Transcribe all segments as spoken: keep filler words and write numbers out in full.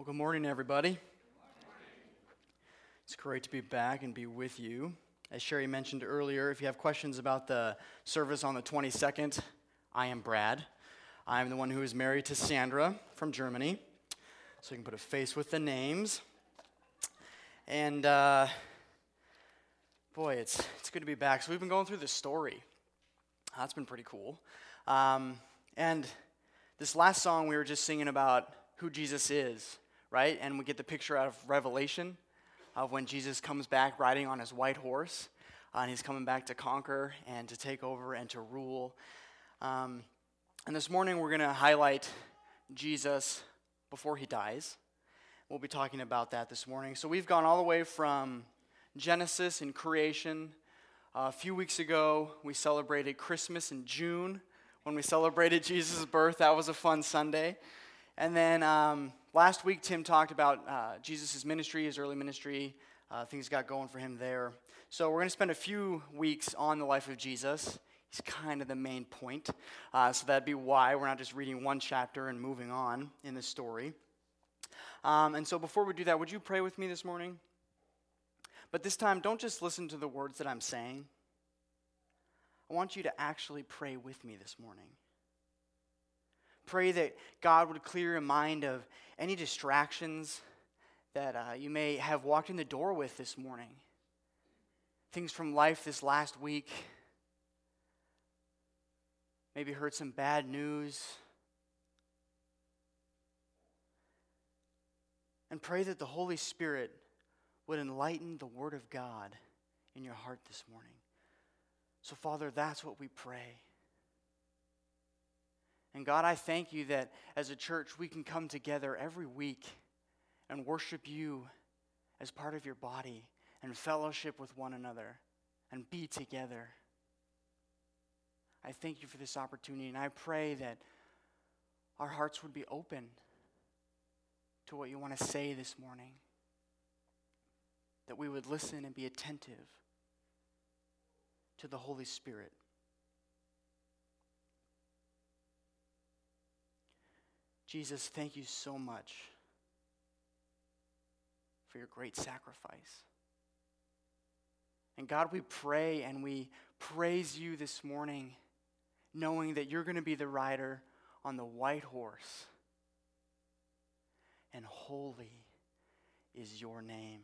Well, good morning, everybody. It's great to be back and be with you. As Sherry mentioned earlier, if you have questions about the service on the twenty-second, I am Brad. I'm the one who is married to Sandra from Germany, so you can put a face with the names. And uh, boy, it's it's good to be back. So we've been going through the story. That's been pretty cool. Um, and this last song, we were just singing about who Jesus is, right? And we get the picture out of Revelation of when Jesus comes back riding on his white horse, uh, and he's coming back to conquer and to take over and to rule. Um, and this morning we're going to highlight Jesus before he dies. We'll be talking about that this morning. So we've gone all the way from Genesis and creation. Uh, a few weeks ago, we celebrated Christmas in June when we celebrated Jesus' birth. That was a fun Sunday. And then um, last week, Tim talked about uh, Jesus' ministry, his early ministry, uh, things got going for him there. So we're going to spend a few weeks on the life of Jesus. He's kind of the main point. Uh, so that'd be why we're not just reading one chapter and moving on in the story. Um, and so before we do that, would you pray with me this morning? But this time, don't just listen to the words that I'm saying. I want you to actually pray with me this morning. Pray that God would clear your mind of any distractions that uh, you may have walked in the door with this morning. Things from life this last week. Maybe heard some bad news. And pray that the Holy Spirit would enlighten the Word of God in your heart this morning. So, Father, that's what we pray. And God, I thank you that as a church we can come together every week and worship you as part of your body and fellowship with one another and be together. I thank you for this opportunity, and I pray that our hearts would be open to what you want to say this morning, that we would listen and be attentive to the Holy Spirit. Jesus, thank you so much for your great sacrifice. And God, we pray and we praise you this morning, knowing that you're going to be the rider on the white horse. And holy is your name.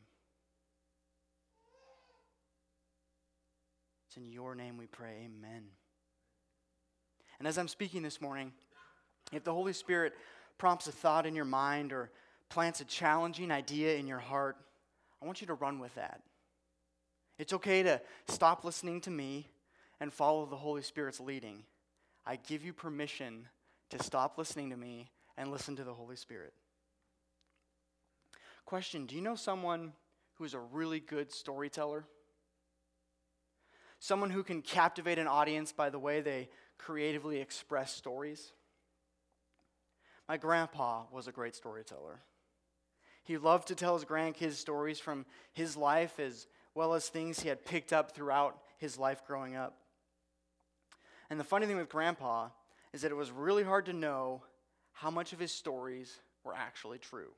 It's in your name we pray, amen. And as I'm speaking this morning, if the Holy Spirit prompts a thought in your mind or plants a challenging idea in your heart, I want you to run with that. It's okay to stop listening to me and follow the Holy Spirit's leading. I give you permission to stop listening to me and listen to the Holy Spirit. Question, do you know someone who is a really good storyteller? Someone who can captivate an audience by the way they creatively express stories? My grandpa was a great storyteller. He loved to tell his grandkids stories from his life as well as things he had picked up throughout his life growing up. And the funny thing with Grandpa is that it was really hard to know how much of his stories were actually true.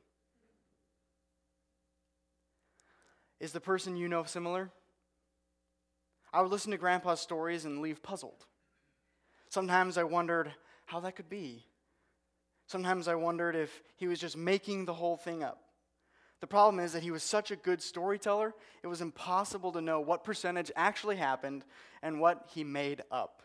Is the person you know similar? I would listen to Grandpa's stories and leave puzzled. Sometimes I wondered how that could be. Sometimes I wondered if he was just making the whole thing up. The problem is that he was such a good storyteller, it was impossible to know what percentage actually happened and what he made up.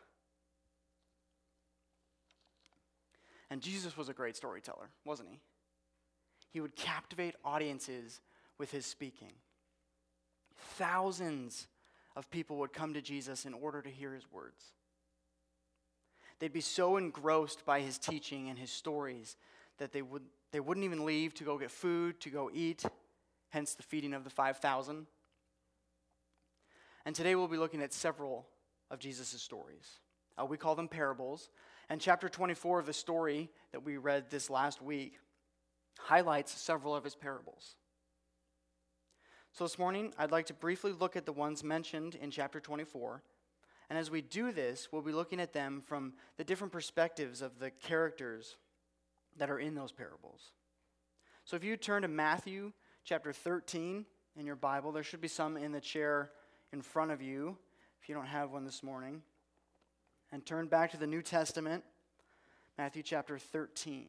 And Jesus was a great storyteller, wasn't he? He would captivate audiences with his speaking. Thousands of people would come to Jesus in order to hear his words. They'd be so engrossed by his teaching and his stories that they, would, they wouldn't even leave to go get food, to go eat, hence the feeding of the five thousand. And today we'll be looking at several of Jesus' stories. Uh, we call them parables. And chapter twenty-four of the story that we read this last week highlights several of his parables. So this morning, I'd like to briefly look at the ones mentioned in chapter twenty-four. And as we do this, we'll be looking at them from the different perspectives of the characters that are in those parables. So if you turn to Matthew chapter thirteen in your Bible, there should be some in the chair in front of you if you don't have one this morning. And turn back to the New Testament, Matthew chapter thirteen.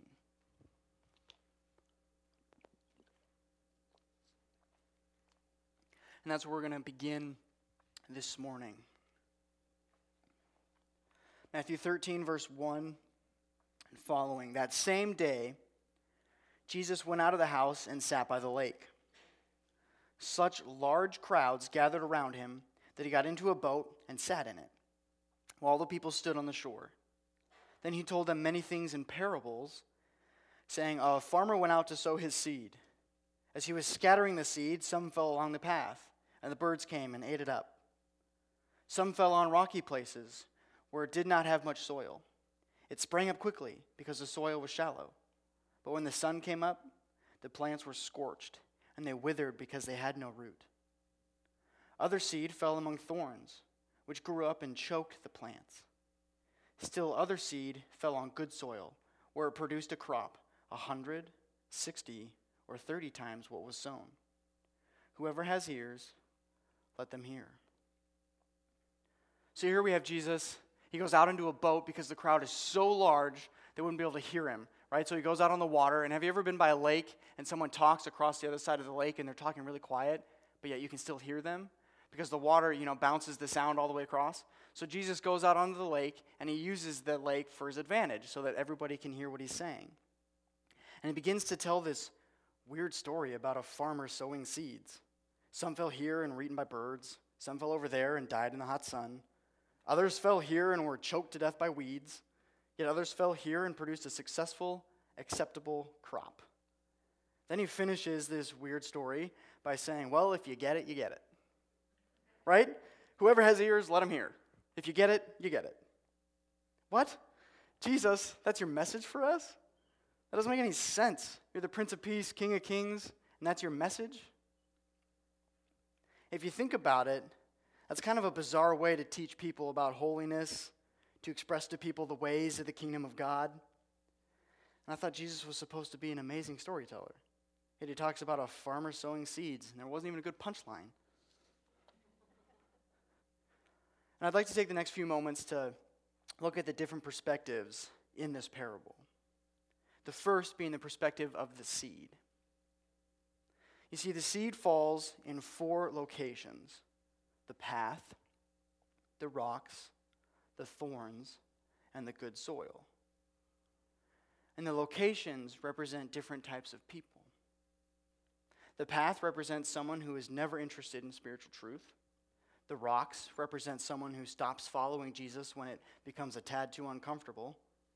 And that's where we're going to begin this morning. Matthew thirteen, verse one and following. That same day, Jesus went out of the house and sat by the lake. Such large crowds gathered around him that he got into a boat and sat in it, while all the people stood on the shore. Then he told them many things in parables, saying, a farmer went out to sow his seed. As he was scattering the seed, some fell along the path, and the birds came and ate it up. Some fell on rocky places, where it did not have much soil. It sprang up quickly, because the soil was shallow. But when the sun came up, the plants were scorched, and they withered because they had no root. Other seed fell among thorns, which grew up and choked the plants. Still other seed fell on good soil, where it produced a crop, a hundred, sixty, or thirty times what was sown. Whoever has ears, let them hear. So here we have Jesus. He goes out into a boat because the crowd is so large they wouldn't be able to hear him, right? So he goes out on the water. And have you ever been by a lake and someone talks across the other side of the lake and they're talking really quiet, but yet you can still hear them? Because the water, you know, bounces the sound all the way across. So Jesus goes out onto the lake, and he uses the lake for his advantage so that everybody can hear what he's saying. And he begins to tell this weird story about a farmer sowing seeds. Some fell here and were eaten by birds. Some fell over there and died in the hot sun. Others fell here and were choked to death by weeds. Yet others fell here and produced a successful, acceptable crop. Then he finishes this weird story by saying, well, if you get it, you get it. Right? Whoever has ears, let him hear. If you get it, you get it. What? Jesus, that's your message for us? That doesn't make any sense. You're the Prince of Peace, King of Kings, and that's your message? If you think about it, that's kind of a bizarre way to teach people about holiness, to express to people the ways of the kingdom of God. And I thought Jesus was supposed to be an amazing storyteller. Yet he talks about a farmer sowing seeds, and there wasn't even a good punchline. And I'd like to take the next few moments to look at the different perspectives in this parable. The first being the perspective of the seed. You see, the seed falls in four locations: the path, the rocks, the thorns, and the good soil. And the locations represent different types of people. The path represents someone who is never interested in spiritual truth. The rocks represent someone who stops following Jesus when it becomes a tad too uncomfortable.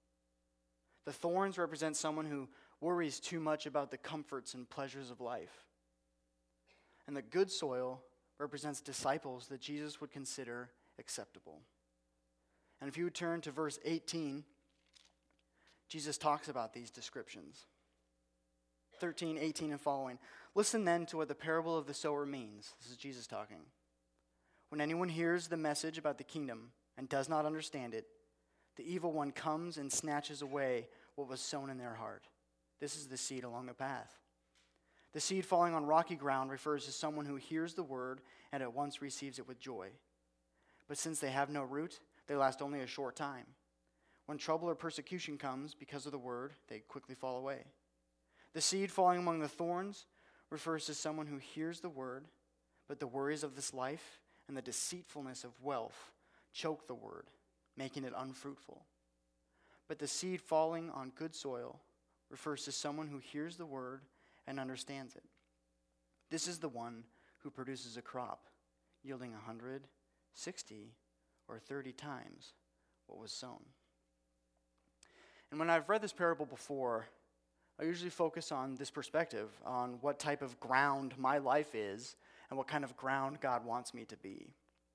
The thorns represent someone who worries too much about the comforts and pleasures of life. And the good soil represents disciples that Jesus would consider acceptable. And if you would turn to verse eighteen, Jesus talks about these descriptions. thirteen, eighteen, and following. Listen then to what the parable of the sower means. This is Jesus talking. When anyone hears the message about the kingdom and does not understand it, the evil one comes and snatches away what was sown in their heart. This is the seed along the path. The seed falling on rocky ground refers to someone who hears the word and at once receives it with joy. But since they have no root, they last only a short time. When trouble or persecution comes because of the word, they quickly fall away. The seed falling among the thorns refers to someone who hears the word, but the worries of this life and the deceitfulness of wealth choke the word, making it unfruitful. But the seed falling on good soil refers to someone who hears the word and understands it. This is the one who produces a crop, yielding a hundred, sixty, or thirty times what was sown. And when I've read this parable before, I usually focus on this perspective, on what type of ground my life is and what kind of ground God wants me to be.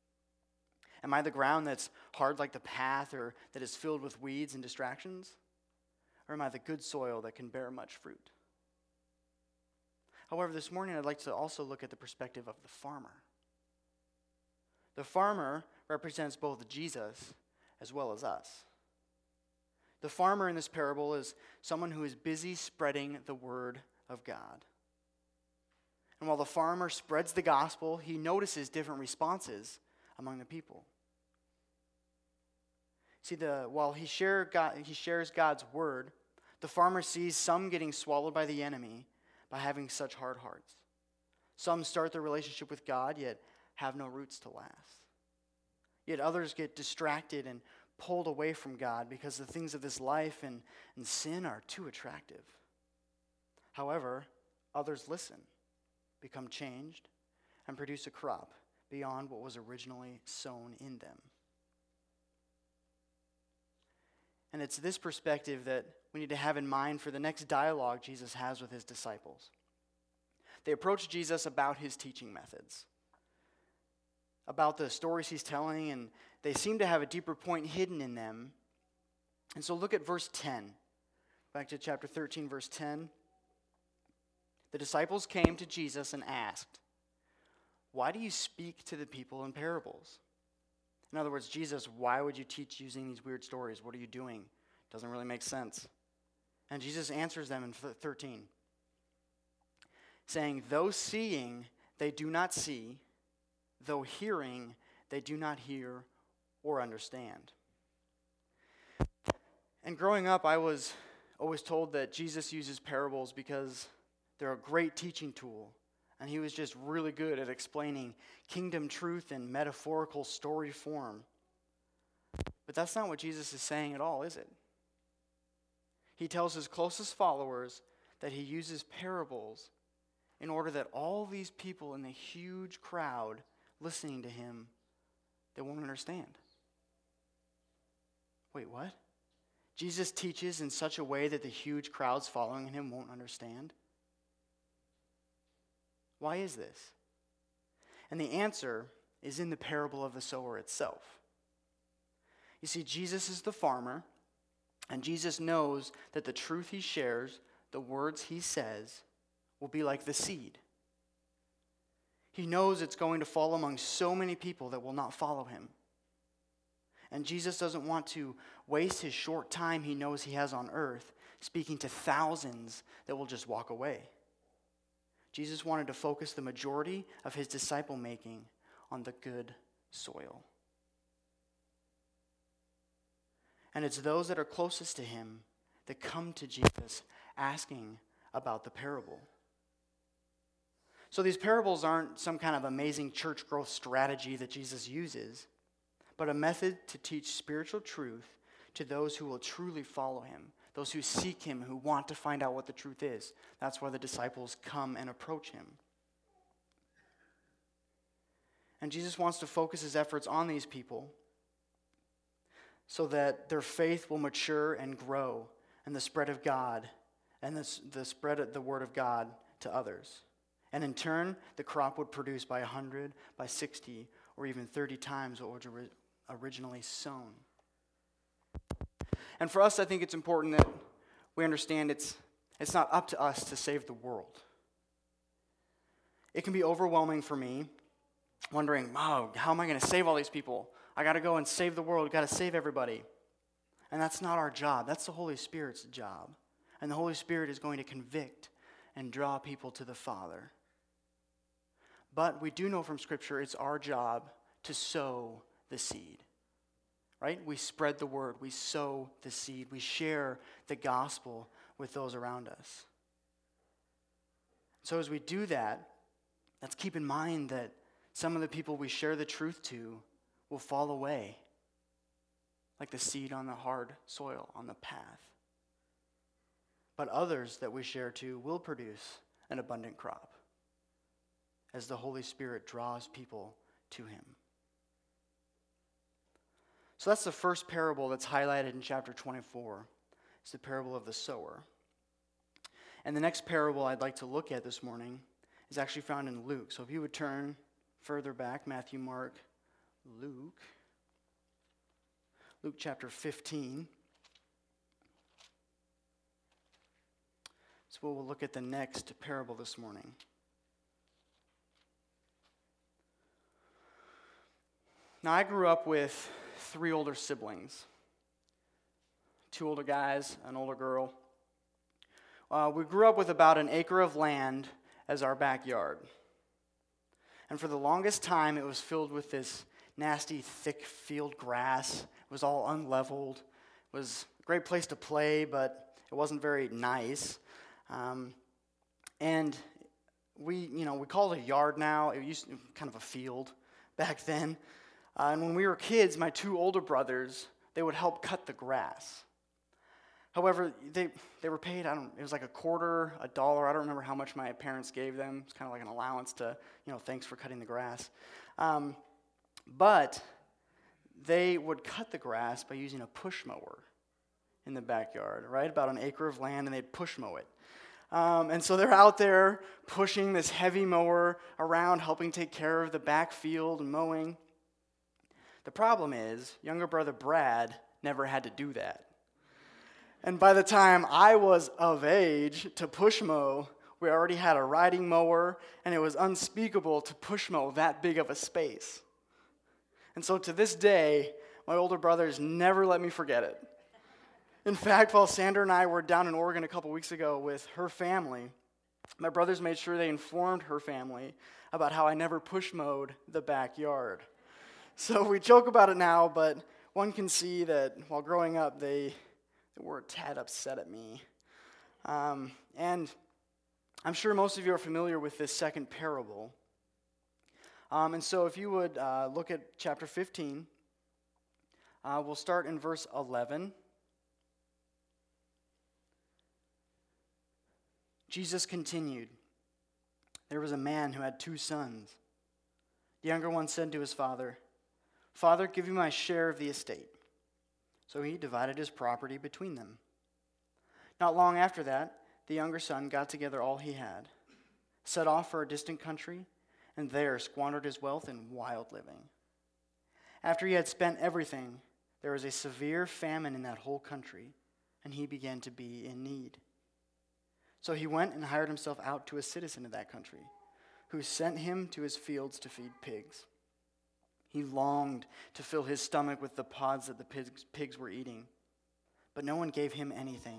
Am I the ground that's hard like the path or that is filled with weeds and distractions? Or am I the good soil that can bear much fruit? However, this morning I'd like to also look at the perspective of the farmer. The farmer represents both Jesus as well as us. The farmer in this parable is someone who is busy spreading the word of God. And while the farmer spreads the gospel, he notices different responses among the people. See, the while he, share God, he shares God's word, the farmer sees some getting swallowed by the enemy by having such hard hearts. Some start their relationship with God, yet have no roots to last. Yet others get distracted and pulled away from God because the things of this life and, and sin are too attractive. However, others listen, become changed, and produce a crop beyond what was originally sown in them. And it's this perspective that we need to have in mind for the next dialogue Jesus has with his disciples. They approach Jesus about his teaching methods, about the stories he's telling, and they seem to have a deeper point hidden in them. And so look at verse ten. Back to chapter thirteen, verse ten. The disciples came to Jesus and asked, "Why do you speak to the people in parables?" In other words, Jesus, why would you teach using these weird stories? What are you doing? Doesn't really make sense. And Jesus answers them in thirteen, saying, "Though seeing, they do not see, though hearing, they do not hear or understand." And growing up, I was always told that Jesus uses parables because they're a great teaching tool. And he was just really good at explaining kingdom truth in metaphorical story form. But that's not what Jesus is saying at all, is it? He tells his closest followers that he uses parables in order that all these people in the huge crowd listening to him, they won't understand. Wait, what? Jesus teaches in such a way that the huge crowds following him won't understand? Why is this? And the answer is in the parable of the sower itself. You see, Jesus is the farmer, and Jesus knows that the truth he shares, the words he says, will be like the seed. He knows it's going to fall among so many people that will not follow him. And Jesus doesn't want to waste his short time he knows he has on earth speaking to thousands that will just walk away. Jesus wanted to focus the majority of his disciple making on the good soil. And it's those that are closest to him that come to Jesus asking about the parable. So these parables aren't some kind of amazing church growth strategy that Jesus uses, but a method to teach spiritual truth to those who will truly follow him, those who seek him, who want to find out what the truth is. That's why the disciples come and approach him. And Jesus wants to focus his efforts on these people so that their faith will mature and grow in the spread of God and the, the spread of the word of God to others. And in turn, the crop would produce by one hundred, by sixty, or even thirty times what was originally sown. And for us, I think it's important that we understand it's, it's not up to us to save the world. It can be overwhelming for me, wondering, wow, how am I going to save all these people? I got to go and save the world. Got to save everybody. And that's not our job. That's the Holy Spirit's job. And the Holy Spirit is going to convict and draw people to the Father. But we do know from Scripture it's our job to sow the seed. Right? We spread the word. We sow the seed. We share the gospel with those around us. So as we do that, let's keep in mind that some of the people we share the truth to will fall away, like the seed on the hard soil on the path. But others that we share to will produce an abundant crop as the Holy Spirit draws people to him. So that's the first parable that's highlighted in chapter twenty-four. It's the parable of the sower. And the next parable I'd like to look at this morning is actually found in Luke. So if you would turn further back, Matthew, Mark, Luke. Luke chapter fifteen. So we'll look at the next parable this morning. Now I grew up with three older siblings. Two older guys, an older girl. Uh, we grew up with about an acre of land as our backyard. And for the longest time, it was filled with this nasty, thick field grass. It was all unleveled. It was a great place to play, but it wasn't very nice. Um, and we, you know, we call it a yard now. It used to be kind of a field back then. Uh, and when we were kids, my two older brothers, they would help cut the grass. However, they they were paid, I don't it was like a quarter, a dollar. I don't remember how much my parents gave them. It's kind of like an allowance to, you know, thanks for cutting the grass. Um, but they would cut the grass by using a push mower in the backyard, right? About an acre of land, and they'd push mow it. Um, and so they're out there pushing this heavy mower around, helping take care of the backfield and mowing. The problem is, younger brother Brad never had to do that. And by the time I was of age to push mow, we already had a riding mower, and it was unspeakable to push mow that big of a space. And so to this day, my older brothers never let me forget it. In fact, while Sandra and I were down in Oregon a couple weeks ago with her family, my brothers made sure they informed her family about how I never push mowed the backyard. So we joke about it now, but one can see that while growing up, they, they were a tad upset at me. Um, and I'm sure most of you are familiar with this second parable. Um, and so if you would uh, look at chapter fifteen, uh, we'll start in verse eleven. Jesus continued, "There was a man who had two sons. The younger one said to his father, 'Father, give me my share of the estate.' So he divided his property between them. Not long after that, the younger son got together all he had, set off for a distant country, and there squandered his wealth in wild living. After he had spent everything, there was a severe famine in that whole country, and he began to be in need. So he went and hired himself out to a citizen of that country, who sent him to his fields to feed pigs. He longed to fill his stomach with the pods that the pigs, pigs were eating, but no one gave him anything.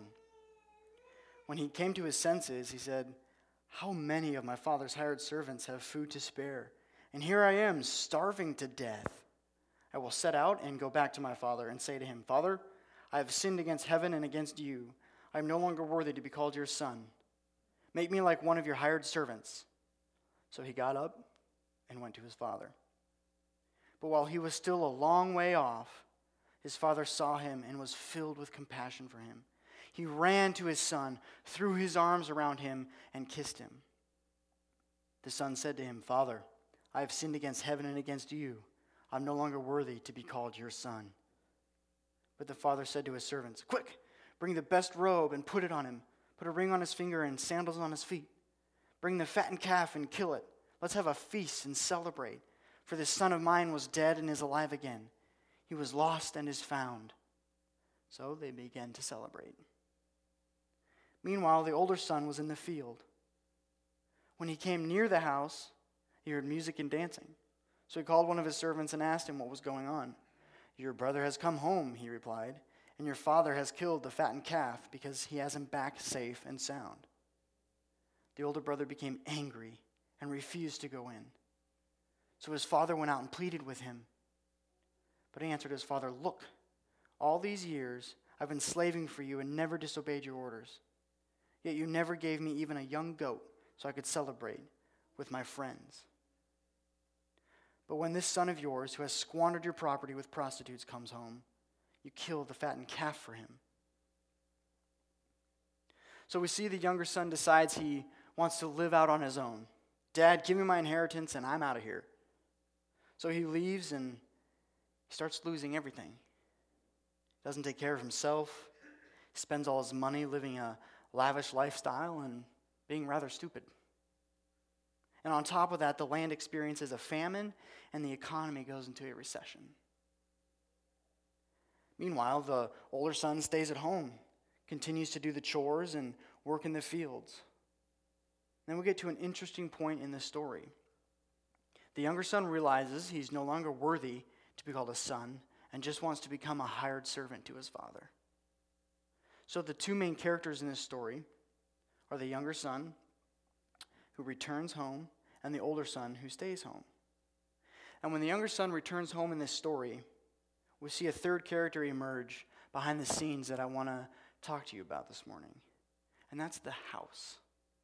When he came to his senses, he said, 'How many of my father's hired servants have food to spare? And here I am, starving to death. I will set out and go back to my father and say to him, Father, I have sinned against heaven and against you. I am no longer worthy to be called your son. Make me like one of your hired servants.' So he got up and went to his father. But while he was still a long way off, his father saw him and was filled with compassion for him. He ran to his son, threw his arms around him, and kissed him. The son said to him, 'Father, I have sinned against heaven and against you. I am no longer worthy to be called your son.' But the father said to his servants, 'Quick, bring the best robe and put it on him. Put a ring on his finger and sandals on his feet. Bring the fattened calf and kill it. Let's have a feast and celebrate. For this son of mine was dead and is alive again. He was lost and is found.' So they began to celebrate. Meanwhile, the older son was in the field. When he came near the house, he heard music and dancing. So he called one of his servants and asked him what was going on. 'Your brother has come home,' he replied, 'and your father has killed the fattened calf because he has him back safe and sound.' The older brother became angry and refused to go in. So his father went out and pleaded with him. But he answered his father, 'Look, all these years I've been slaving for you and never disobeyed your orders. Yet you never gave me even a young goat so I could celebrate with my friends. But when this son of yours, who has squandered your property with prostitutes, comes home, you kill the fattened calf for him.' So we see the younger son decides he wants to live out on his own. 'Dad, give me my inheritance and I'm out of here.' So he leaves and he starts losing everything. Doesn't take care of himself. He spends all his money living a lavish lifestyle and being rather stupid. And on top of that, the land experiences a famine and the economy goes into a recession. Meanwhile, the older son stays at home, continues to do the chores and work in the fields. Then we get to an interesting point in the story. The younger son realizes he's no longer worthy to be called a son and just wants to become a hired servant to his father. So the two main characters in this story are the younger son who returns home and the older son who stays home. And when the younger son returns home in this story, we see a third character emerge behind the scenes that I want to talk to you about this morning. And that's the house.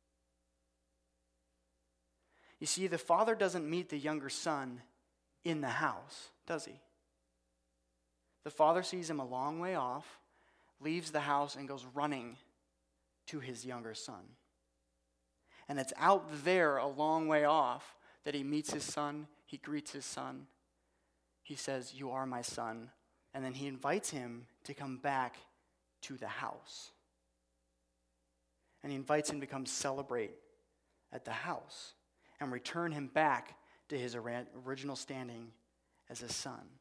You see, the father doesn't meet the younger son in the house, does he? The father sees him a long way off, leaves the house, and goes running to his younger son. And it's out there a long way off that he meets his son, he greets his son. He says, "You are my son." And then he invites him to come back to the house. And he invites him to come celebrate at the house and return him back to his original standing as a son.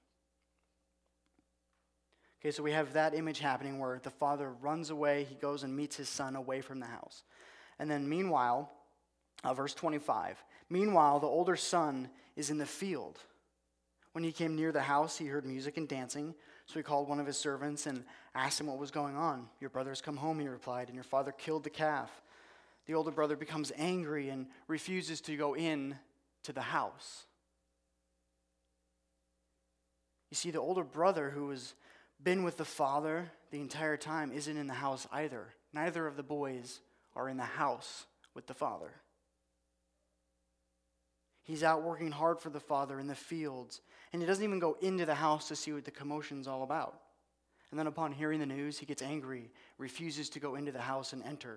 Okay, so we have that image happening where the father runs away, he goes and meets his son away from the house. And then meanwhile, uh, verse twenty-five, meanwhile the older son is in the field. When he came near the house, he heard music and dancing, so he called one of his servants and asked him what was going on. "Your brother has come home," he replied, "and your father killed the calf." The older brother becomes angry and refuses to go in to the house. You see, the older brother who has been with the father the entire time isn't in the house either. Neither of the boys are in the house with the father. He's out working hard for the father in the fields, and he doesn't even go into the house to see what the commotion's all about. And then upon hearing the news, he gets angry, refuses to go into the house and enter.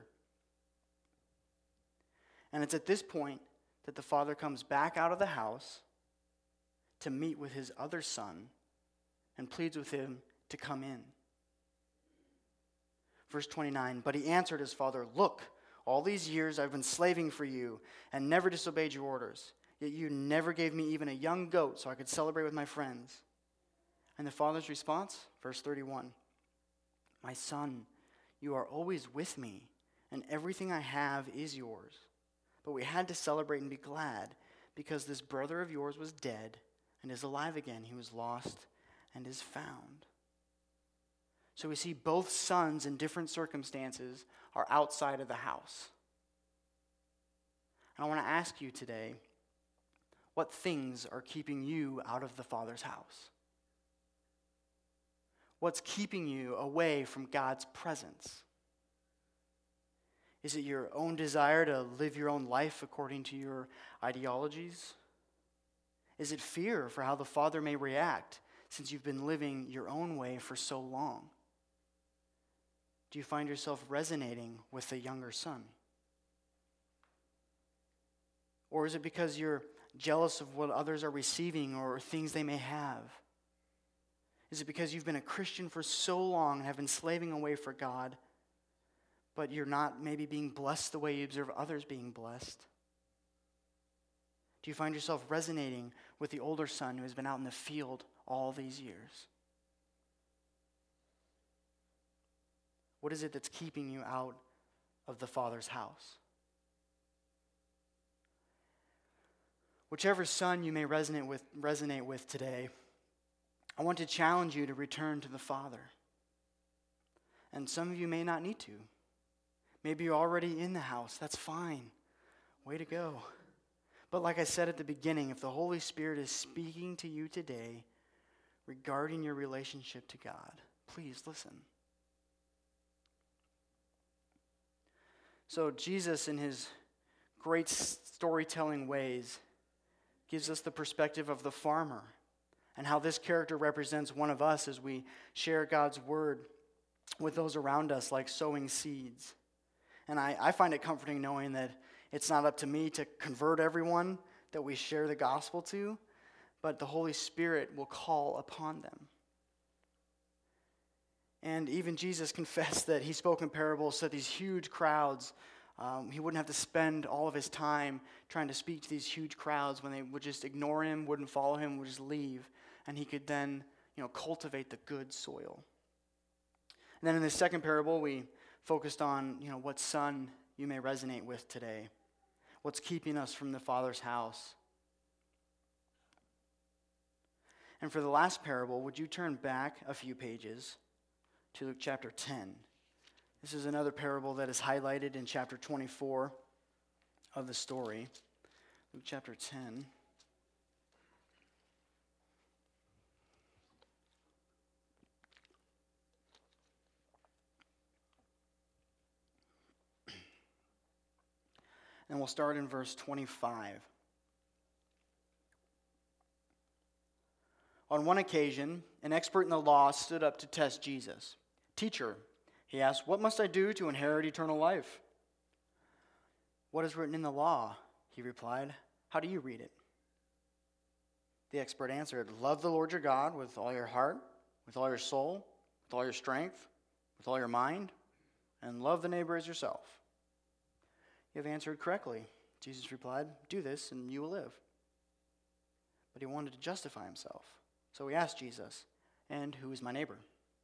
And it's at this point that the father comes back out of the house to meet with his other son and pleads with him to come in. Verse twenty-nine, but he answered his father, "Look, all these years I've been slaving for you and never disobeyed your orders. Yet you never gave me even a young goat so I could celebrate with my friends." And the father's response, verse thirty-one, "My son, you are always with me, and everything I have is yours. But we had to celebrate and be glad, because this brother of yours was dead and is alive again. He was lost and is found." So we see both sons in different circumstances are outside of the house. And I want to ask you today, what things are keeping you out of the Father's house? What's keeping you away from God's presence? Is it your own desire to live your own life according to your ideologies? Is it fear for how the Father may react since you've been living your own way for so long? Do you find yourself resonating with the younger son? Or is it because you're jealous of what others are receiving or things they may have? Is it because you've been a Christian for so long and have been slaving away for God, but you're not maybe being blessed the way you observe others being blessed? Do you find yourself resonating with the older son who has been out in the field all these years? What is it that's keeping you out of the Father's house? Whichever son you may resonate with, resonate with today, I want to challenge you to return to the Father. And some of you may not need to. Maybe you're already in the house. That's fine. Way to go. But like I said at the beginning, if the Holy Spirit is speaking to you today regarding your relationship to God, please listen. So Jesus, in his great storytelling ways, gives us the perspective of the farmer and how this character represents one of us as we share God's word with those around us, like sowing seeds. And I, I find it comforting knowing that it's not up to me to convert everyone that we share the gospel to, but the Holy Spirit will call upon them. And even Jesus confessed that he spoke in parables to these huge crowds. Um, he wouldn't have to spend all of his time trying to speak to these huge crowds when they would just ignore him, wouldn't follow him, would just leave. And he could then, you know, cultivate the good soil. And then in the second parable, we focused on, you know, what son you may resonate with today. What's keeping us from the Father's house? And for the last parable, would you turn back a few pages to Luke chapter ten? This is another parable that is highlighted in chapter twenty-four of the story. Luke chapter ten. And we'll start in verse twenty-five. On one occasion, an expert in the law stood up to test Jesus. "Teacher," he asked, "what must I do to inherit eternal life?" "What is written in the law?" he replied. "How do you read it?" The expert answered, "Love the Lord your God with all your heart, with all your soul, with all your strength, with all your mind, and love the neighbor as yourself." "You have answered correctly," Jesus replied. "Do this and you will live." But he wanted to justify himself. So he asked Jesus, "And who is my neighbor?"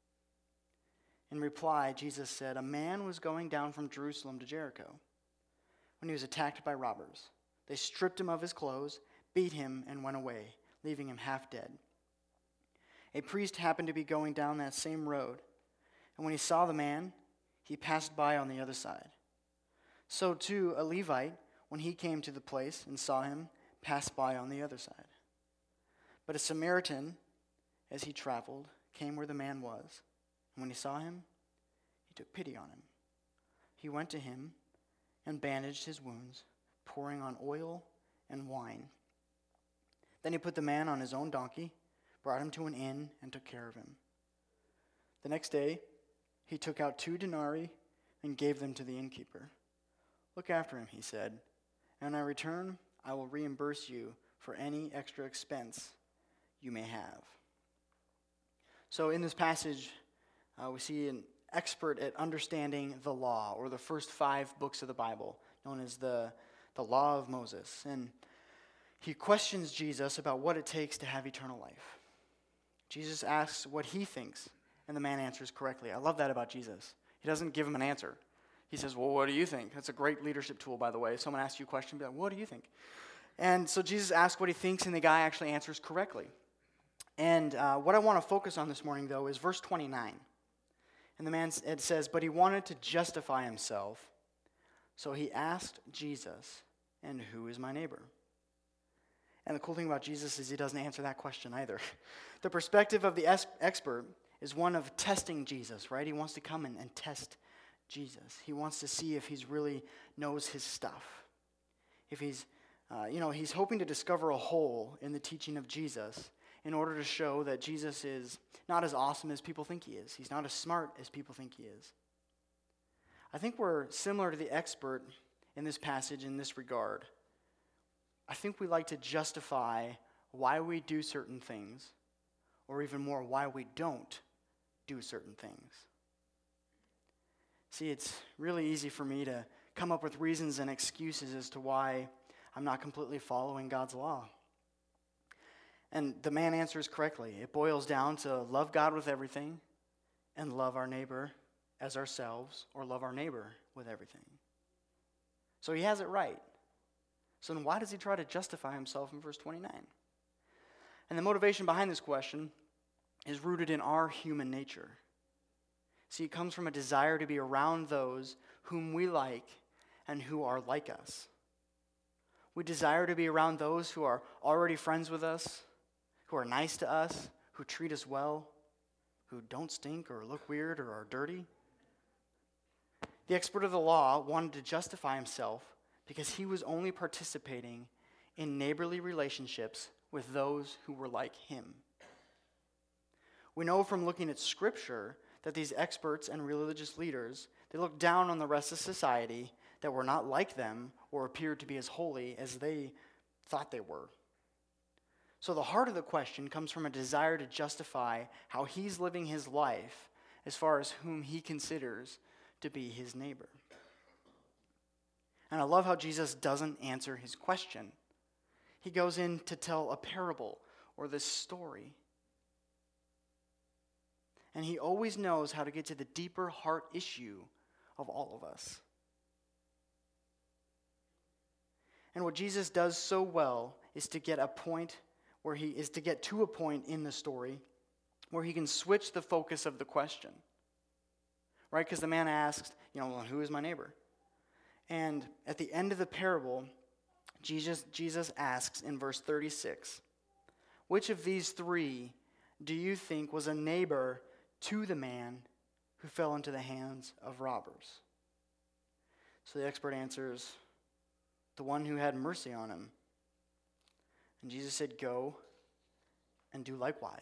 In reply, Jesus said, "A man was going down from Jerusalem to Jericho when he was attacked by robbers. They stripped him of his clothes, beat him, and went away, leaving him half dead. A priest happened to be going down that same road, and when he saw the man, he passed by on the other side. So too, a Levite, when he came to the place and saw him, passed by on the other side. But a Samaritan, as he traveled, came where the man was, and when he saw him, he took pity on him. He went to him and bandaged his wounds, pouring on oil and wine. Then he put the man on his own donkey, brought him to an inn, and took care of him. The next day, he took out two denarii and gave them to the innkeeper. 'Look after him,' he said, 'and when I return, I will reimburse you for any extra expense you may have.'" So in this passage, uh, we see an expert at understanding the law, or the first five books of the Bible, known as the, the Law of Moses. And he questions Jesus about what it takes to have eternal life. Jesus asks what he thinks, and the man answers correctly. I love that about Jesus. He doesn't give him an answer. He says, "Well, what do you think?" That's a great leadership tool, by the way. If someone asks you a question, be like, "What do you think?" And so Jesus asks what he thinks, and the guy actually answers correctly. And uh, what I want to focus on this morning, though, is verse twenty-nine. And the man, it says, "But he wanted to justify himself, so he asked Jesus, 'And who is my neighbor?'" And the cool thing about Jesus is he doesn't answer that question either. The perspective of the es- expert is one of testing Jesus, right? He wants to come in and test Jesus. He wants to see if he's really knows his stuff. If he's, uh, you know, he's hoping to discover a hole in the teaching of Jesus in order to show that Jesus is not as awesome as people think he is. He's not as smart as people think he is. I think we're similar to the expert in this passage in this regard. I think we like to justify why we do certain things, or even more, why we don't do certain things. See, it's really easy for me to come up with reasons and excuses as to why I'm not completely following God's law. And the man answers correctly. It boils down to love God with everything and love our neighbor as ourselves, or love our neighbor with everything. So he has it right. So then why does he try to justify himself in verse twenty-nine? And the motivation behind this question is rooted in our human nature. See, it comes from a desire to be around those whom we like and who are like us. We desire to be around those who are already friends with us, who are nice to us, who treat us well, who don't stink or look weird or are dirty. The expert of the law wanted to justify himself because he was only participating in neighborly relationships with those who were like him. We know from looking at Scripture that these experts and religious leaders, they looked down on the rest of society that were not like them or appeared to be as holy as they thought they were. So the heart of the question comes from a desire to justify how he's living his life as far as whom he considers to be his neighbor. And I love how Jesus doesn't answer his question. He goes in to tell a parable or this story. And he always knows how to get to the deeper heart issue of all of us. And what Jesus does so well is to get a point where he is to get to a point in the story where he can switch the focus of the question. right? Because the man asked, you know, well, who is my neighbor? And at the end of the parable, Jesus, Jesus asks in verse thirty-six, which of these three do you think was a neighbor to the man who fell into the hands of robbers? So the expert answers, the one who had mercy on him. And Jesus said, go and do likewise.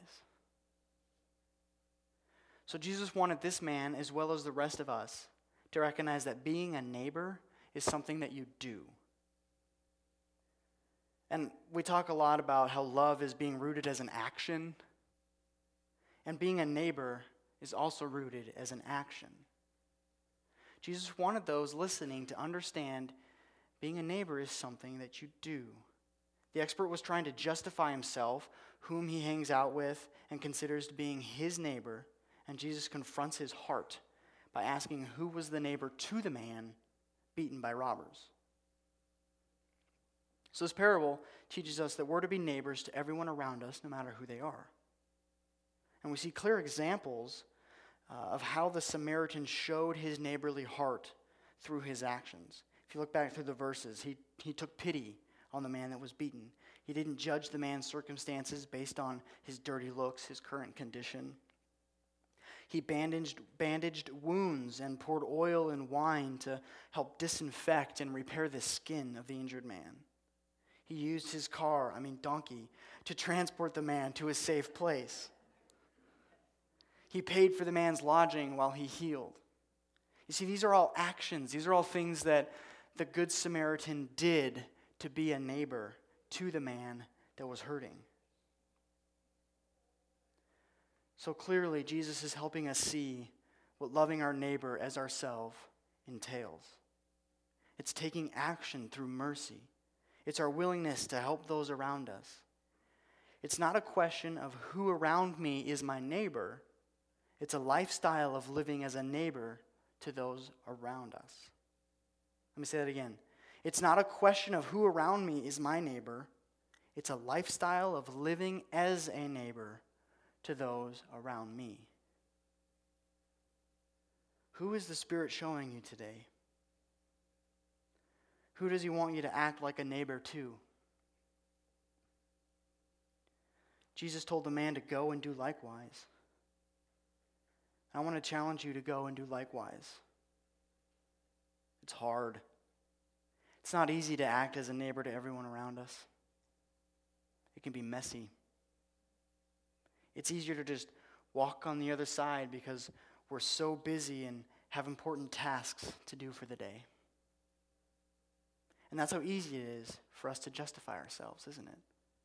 So Jesus wanted this man, as well as the rest of us, to recognize that being a neighbor is something that you do. And we talk a lot about how love is being rooted as an action. And being a neighbor is also rooted as an action. Jesus wanted those listening to understand being a neighbor is something that you do. The expert was trying to justify himself, whom he hangs out with and considers being his neighbor, and Jesus confronts his heart by asking who was the neighbor to the man beaten by robbers. So this parable teaches us that we're to be neighbors to everyone around us, no matter who they are. And we see clear examples uh, of how the Samaritan showed his neighborly heart through his actions. If you look back through the verses, he, he took pity on the man that was beaten. He didn't judge the man's circumstances based on his dirty looks, his current condition. He bandaged, bandaged wounds and poured oil and wine to help disinfect and repair the skin of the injured man. He used his car, I mean donkey, to transport the man to a safe place. He paid for the man's lodging while he healed. You see, these are all actions. These are all things that the Good Samaritan did to be a neighbor to the man that was hurting. So clearly, Jesus is helping us see what loving our neighbor as ourselves entails. It's taking action through mercy. It's our willingness to help those around us. It's not a question of who around me is my neighbor. It's a lifestyle of living as a neighbor to those around us. Let me say that again. It's not a question of who around me is my neighbor. It's a lifestyle of living as a neighbor to those around me. Who is the Spirit showing you today? Who does he want you to act like a neighbor to? Jesus told the man to go and do likewise. I want to challenge you to go and do likewise. It's hard. It's not easy to act as a neighbor to everyone around us. It can be messy. It's easier to just walk on the other side because we're so busy and have important tasks to do for the day. And that's how easy it is for us to justify ourselves, isn't it?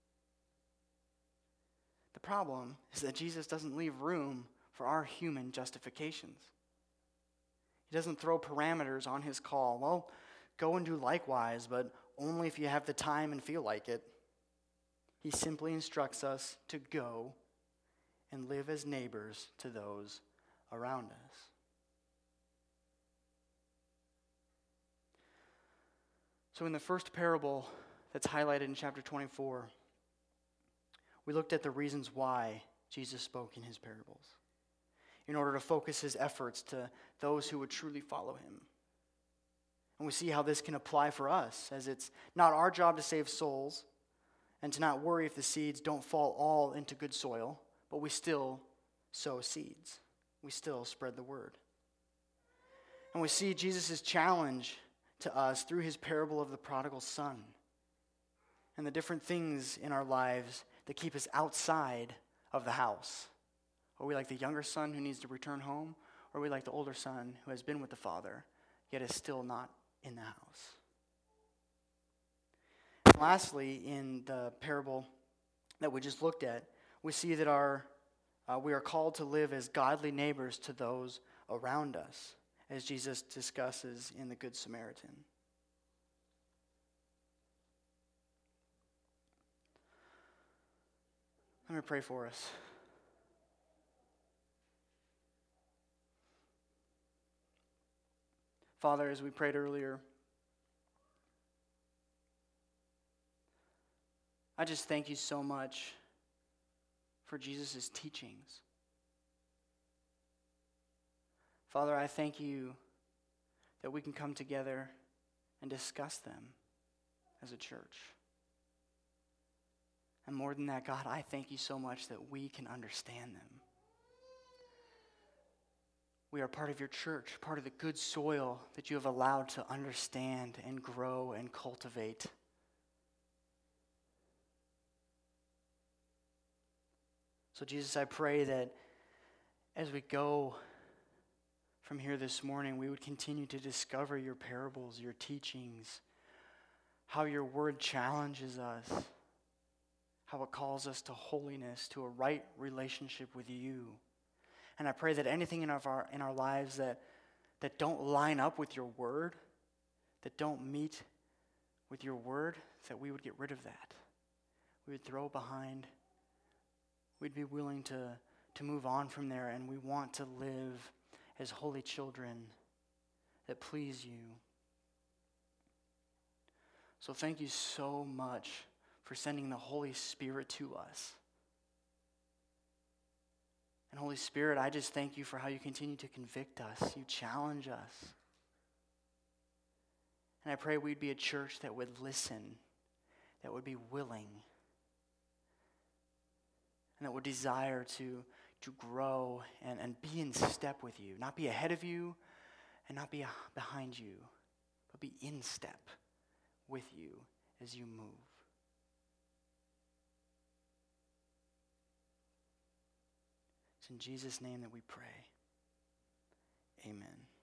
The problem is that Jesus doesn't leave room for our human justifications. He doesn't throw parameters on his call. Well, go and do likewise, but only if you have the time and feel like it. He simply instructs us to go and live as neighbors to those around us. So in the first parable that's highlighted in chapter twenty-four, we looked at the reasons why Jesus spoke in his parables, in order to focus his efforts to those who would truly follow him. And we see how this can apply for us, as it's not our job to save souls and to not worry if the seeds don't fall all into good soil, but we still sow seeds. We still spread the word. And we see Jesus' challenge to us through his parable of the prodigal son and the different things in our lives that keep us outside of the house. Are we like the younger son who needs to return home? Or are we like the older son who has been with the father, yet is still not in the house? And lastly, in the parable that we just looked at, we see that our uh, we are called to live as godly neighbors to those around us, as Jesus discusses in the Good Samaritan. Let me pray for us. Father, as we prayed earlier, I just thank you so much for Jesus' teachings. Father, I thank you that we can come together and discuss them as a church. And more than that, God, I thank you so much that we can understand them. We are part of your church, part of the good soil that you have allowed to understand and grow and cultivate. So Jesus, I pray that as we go from here this morning, we would continue to discover your parables, your teachings, how your word challenges us, how it calls us to holiness, to a right relationship with you. And I pray that anything in our in our lives that, that don't line up with your word, that don't meet with your word, that we would get rid of that. We would throw behind. We'd be willing to, to move on from there, and we want to live as holy children that please you. So thank you so much for sending the Holy Spirit to us. And Holy Spirit, I just thank you for how you continue to convict us. You challenge us. And I pray we'd be a church that would listen, that would be willing, and that would desire to, to grow and, and be in step with you. Not be ahead of you and not be behind you, but be in step with you as you move. It's in Jesus' name that we pray. Amen.